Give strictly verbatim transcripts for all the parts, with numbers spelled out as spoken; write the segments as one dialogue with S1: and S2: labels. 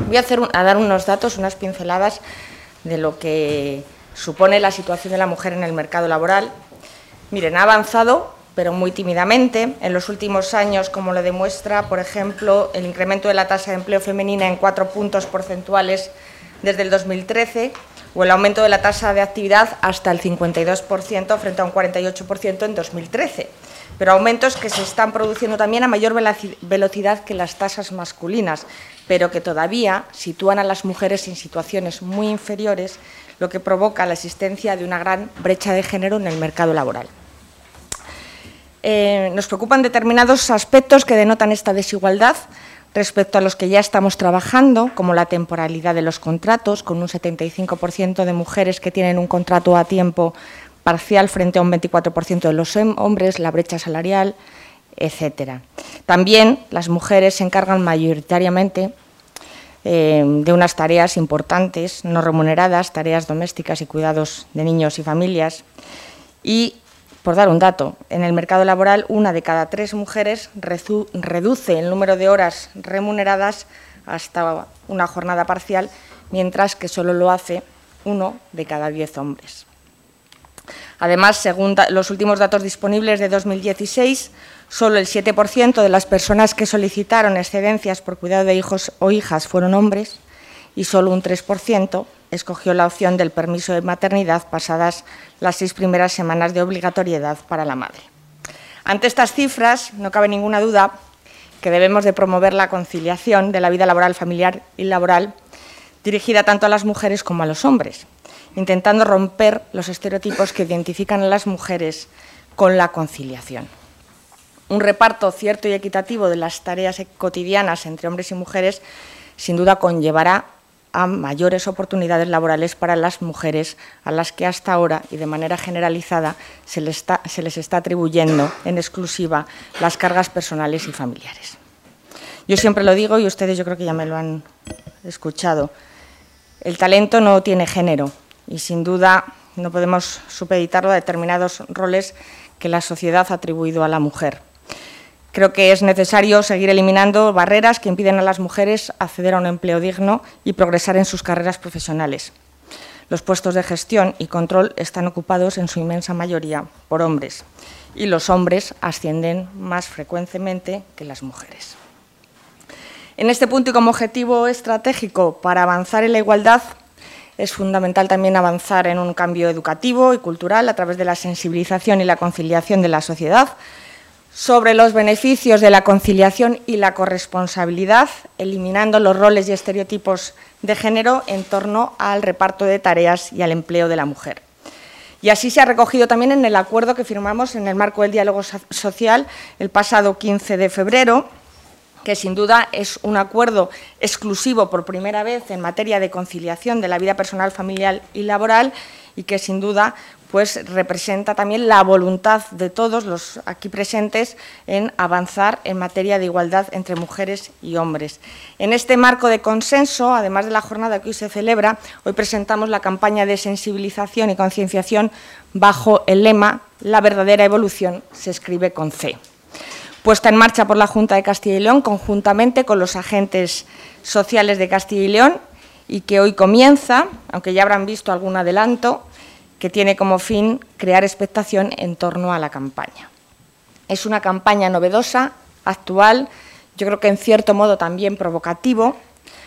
S1: Voy a, hacer un, a dar unos datos, unas pinceladas de lo que supone la situación de la mujer en el mercado laboral. Miren, ha avanzado, pero muy tímidamente. En los últimos años, como lo demuestra, por ejemplo, el incremento de la tasa de empleo femenina en cuatro puntos porcentuales desde el dos mil trece, o el aumento de la tasa de actividad hasta el cincuenta y dos por ciento frente a un cuarenta y ocho por ciento en dos mil trece. Pero aumentos que se están produciendo también a mayor velocidad que las tasas masculinas, pero que todavía sitúan a las mujeres en situaciones muy inferiores, lo que provoca la existencia de una gran brecha de género en el mercado laboral. Eh, nos preocupan determinados aspectos que denotan esta desigualdad respecto a los que ya estamos trabajando, como la temporalidad de los contratos, con un setenta y cinco por ciento de mujeres que tienen un contrato a tiempo parcial frente a un veinticuatro por ciento de los hombres, la brecha salarial, etcétera. También las mujeres se encargan mayoritariamente eh, de unas tareas importantes, no remuneradas, tareas domésticas y cuidados de niños y familias. Y, por dar un dato, en el mercado laboral una de cada tres mujeres reduce el número de horas remuneradas hasta una jornada parcial, mientras que solo lo hace uno de cada diez hombres. Además, según los últimos datos disponibles de dos mil dieciséis, solo el siete por ciento de las personas que solicitaron excedencias por cuidado de hijos o hijas fueron hombres y solo un tres por ciento escogió la opción del permiso de maternidad pasadas las seis primeras semanas de obligatoriedad para la madre. Ante estas cifras, no cabe ninguna duda que debemos de promover la conciliación de la vida laboral, familiar y laboral dirigida tanto a las mujeres como a los hombres, intentando romper los estereotipos que identifican a las mujeres con la conciliación. Un reparto cierto y equitativo de las tareas cotidianas entre hombres y mujeres sin duda conllevará a mayores oportunidades laborales para las mujeres a las que hasta ahora y de manera generalizada se les está, se les está atribuyendo en exclusiva las cargas personales y familiares. Yo siempre lo digo y ustedes yo creo que ya me lo han escuchado, el talento no tiene género. Y sin duda no podemos supeditarlo a determinados roles que la sociedad ha atribuido a la mujer. Creo que es necesario seguir eliminando barreras que impiden a las mujeres acceder a un empleo digno y progresar en sus carreras profesionales. Los puestos de gestión y control están ocupados en su inmensa mayoría por hombres y los hombres ascienden más frecuentemente que las mujeres. En este punto y como objetivo estratégico para avanzar en la igualdad, es fundamental también avanzar en un cambio educativo y cultural a través de la sensibilización y la conciliación de la sociedad sobre los beneficios de la conciliación y la corresponsabilidad, eliminando los roles y estereotipos de género en torno al reparto de tareas y al empleo de la mujer. Y así se ha recogido también en el acuerdo que firmamos en el marco del diálogo social el pasado quince de febrero, que sin duda es un acuerdo exclusivo por primera vez en materia de conciliación de la vida personal, familiar y laboral y que sin duda pues, representa también la voluntad de todos los aquí presentes en avanzar en materia de igualdad entre mujeres y hombres. En este marco de consenso, además de la jornada que hoy se celebra, hoy presentamos la campaña de sensibilización y concienciación bajo el lema «La verdadera evolución se escribe con C», puesta en marcha por la Junta de Castilla y León conjuntamente con los agentes sociales de Castilla y León y que hoy comienza, aunque ya habrán visto algún adelanto, que tiene como fin crear expectación en torno a la campaña. Es una campaña novedosa, actual, yo creo que en cierto modo también provocativo,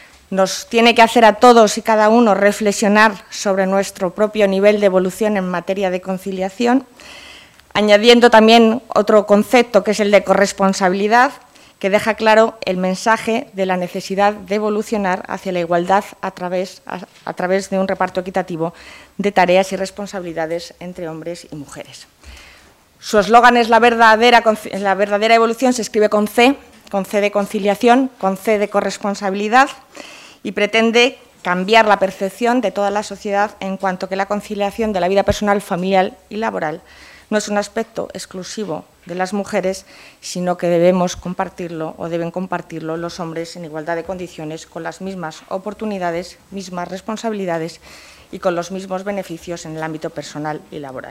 S1: nos tiene que hacer a todos y cada uno reflexionar sobre nuestro propio nivel de evolución en materia de conciliación, añadiendo también otro concepto que es el de corresponsabilidad, que deja claro el mensaje de la necesidad de evolucionar hacia la igualdad a través, a, a través de un reparto equitativo de tareas y responsabilidades entre hombres y mujeres. Su eslogan es la verdadera, la verdadera evolución, se escribe con C, con C de conciliación, con C de corresponsabilidad y pretende cambiar la percepción de toda la sociedad en cuanto que la conciliación de la vida personal, familiar y laboral no es un aspecto exclusivo de las mujeres, sino que debemos compartirlo o deben compartirlo los hombres en igualdad de condiciones, con las mismas oportunidades, mismas responsabilidades y con los mismos beneficios en el ámbito personal y laboral.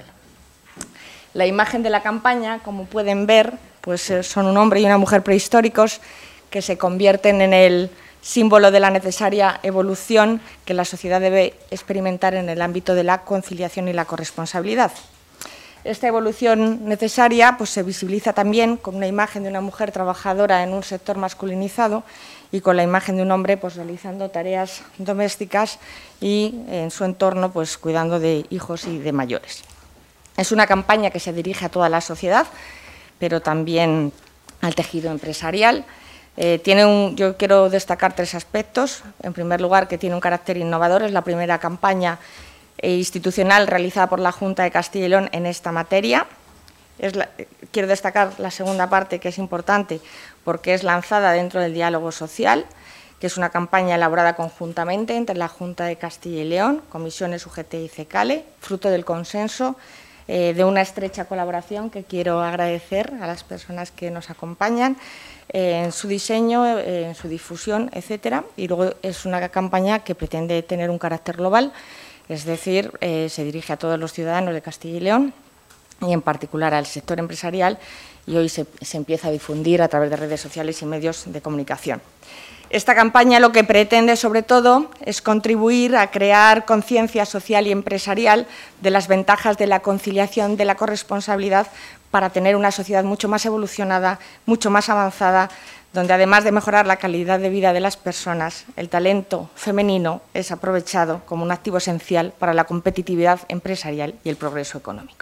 S1: La imagen de la campaña, como pueden ver, pues son un hombre y una mujer prehistóricos que se convierten en el símbolo de la necesaria evolución que la sociedad debe experimentar en el ámbito de la conciliación y la corresponsabilidad. Esta evolución necesaria pues, se visibiliza también con una imagen de una mujer trabajadora en un sector masculinizado y con la imagen de un hombre pues, realizando tareas domésticas y en su entorno pues, cuidando de hijos y de mayores. Es una campaña que se dirige a toda la sociedad, pero también al tejido empresarial. Eh, tiene un, yo quiero destacar tres aspectos. En primer lugar, que tiene un carácter innovador. Es la primera campaña institucional realizada por la Junta de Castilla y León en esta materia. Es la, quiero destacar la segunda parte, que es importante, porque es lanzada dentro del diálogo social, que es una campaña elaborada conjuntamente entre la Junta de Castilla y León, Comisiones U G T y CECALE, fruto del consenso eh, de una estrecha colaboración que quiero agradecer a las personas que nos acompañan eh, en su diseño, eh, en su difusión, etcétera. Y luego es una campaña que pretende tener un carácter global. Es decir, eh, se dirige a todos los ciudadanos de Castilla y León y en particular al sector empresarial y hoy se, se empieza a difundir a través de redes sociales y medios de comunicación. Esta campaña lo que pretende sobre todo es contribuir a crear conciencia social y empresarial de las ventajas de la conciliación, de la corresponsabilidad para tener una sociedad mucho más evolucionada, mucho más avanzada, donde además de mejorar la calidad de vida de las personas, el talento femenino es aprovechado como un activo esencial para la competitividad empresarial y el progreso económico.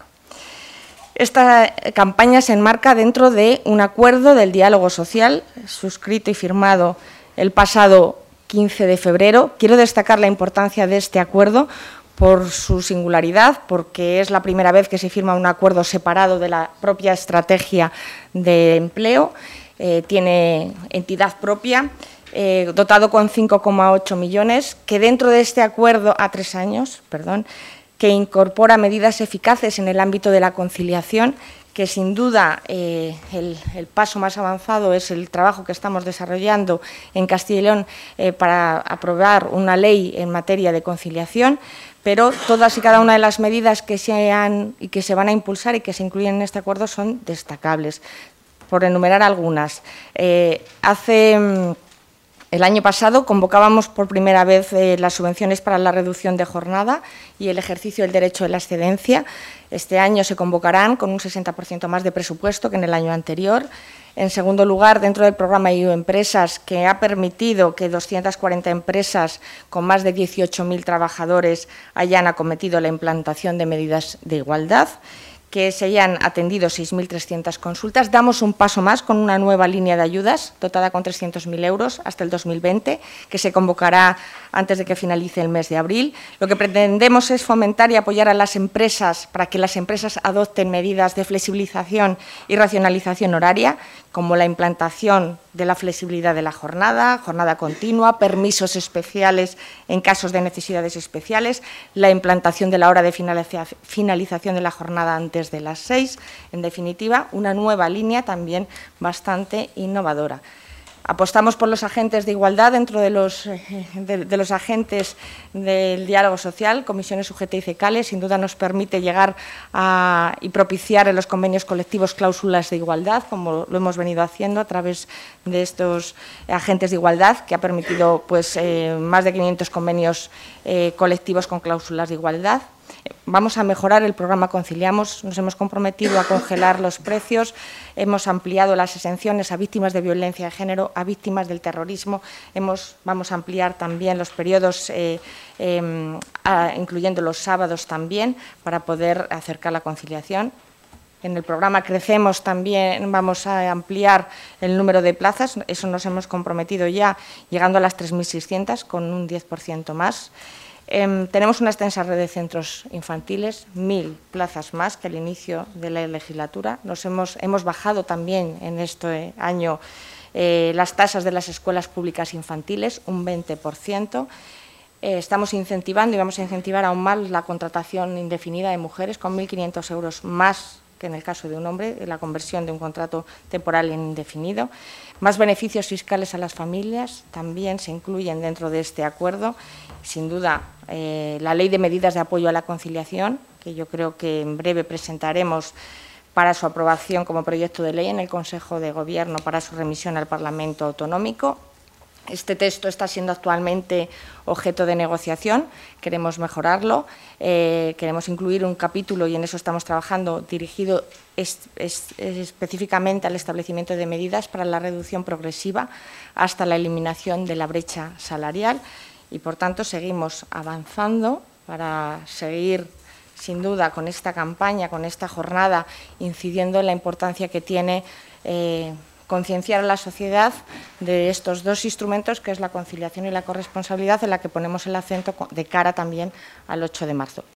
S1: Esta campaña se enmarca dentro de un acuerdo del diálogo social suscrito y firmado el pasado quince de febrero. Quiero destacar la importancia de este acuerdo por su singularidad, porque es la primera vez que se firma un acuerdo separado de la propia estrategia de empleo. Eh, tiene entidad propia, eh, dotado con cinco coma ocho millones, que dentro de este acuerdo a tres años, perdón, que incorpora medidas eficaces en el ámbito de la conciliación, que sin duda eh, el, el paso más avanzado es el trabajo que estamos desarrollando en Castilla y León eh, para aprobar una ley en materia de conciliación, pero todas y cada una de las medidas que se han y que se van a impulsar y que se incluyen en este acuerdo son destacables. Por enumerar algunas, eh, hace el año pasado convocábamos por primera vez eh, las subvenciones para la reducción de jornada y el ejercicio del derecho de la excedencia. Este año se convocarán con un sesenta por ciento más de presupuesto que en el año anterior. En segundo lugar, dentro del programa I U Empresas, que ha permitido que doscientas cuarenta empresas con más de dieciocho mil trabajadores hayan acometido la implantación de medidas de igualdad, que se hayan atendido seis mil trescientas consultas. Damos un paso más con una nueva línea de ayudas dotada con trescientos mil euros hasta el dos mil veinte, que se convocará antes de que finalice el mes de abril. Lo que pretendemos es fomentar y apoyar a las empresas para que las empresas adopten medidas de flexibilización y racionalización horaria, como la implantación de la flexibilidad de la jornada, jornada continua, permisos especiales en casos de necesidades especiales, la implantación de la hora de finalización de la jornada antes de las seis. En definitiva, una nueva línea también bastante innovadora. Apostamos por los agentes de igualdad dentro de los, de, de los agentes del diálogo social, comisiones U G T y CECALE. Sin duda nos permite llegar a, y propiciar en los convenios colectivos cláusulas de igualdad, como lo hemos venido haciendo a través de estos agentes de igualdad, que ha permitido pues, eh, más de quinientos convenios eh, colectivos con cláusulas de igualdad. Vamos a mejorar el programa Conciliamos, nos hemos comprometido a congelar los precios, hemos ampliado las exenciones a víctimas de violencia de género, a víctimas del terrorismo, hemos, vamos a ampliar también los periodos, eh, eh, a, incluyendo los sábados también, para poder acercar la conciliación. En el programa Crecemos también vamos a ampliar el número de plazas, eso nos hemos comprometido ya, llegando a las tres mil seiscientas, con un diez por ciento más. Eh, tenemos una extensa red de centros infantiles, mil plazas más que al inicio de la legislatura. Nos hemos, hemos bajado también en este año eh, las tasas de las escuelas públicas infantiles, un veinte por ciento. Eh, estamos incentivando y vamos a incentivar aún más la contratación indefinida de mujeres con mil quinientos euros más que en el caso de un hombre, la conversión de un contrato temporal en indefinido. Más beneficios fiscales a las familias también se incluyen dentro de este acuerdo. Sin duda, eh, la Ley de Medidas de Apoyo a la Conciliación, que yo creo que en breve presentaremos para su aprobación como proyecto de ley en el Consejo de Gobierno para su remisión al Parlamento Autonómico. Este texto está siendo actualmente objeto de negociación, queremos mejorarlo, eh, queremos incluir un capítulo, y en eso estamos trabajando, dirigido es, es, es específicamente al establecimiento de medidas para la reducción progresiva hasta la eliminación de la brecha salarial, y por tanto seguimos avanzando para seguir sin duda con esta campaña, con esta jornada, incidiendo en la importancia que tiene eh, concienciar a la sociedad de estos dos instrumentos, que es la conciliación y la corresponsabilidad, en la que ponemos el acento de cara también al ocho de marzo.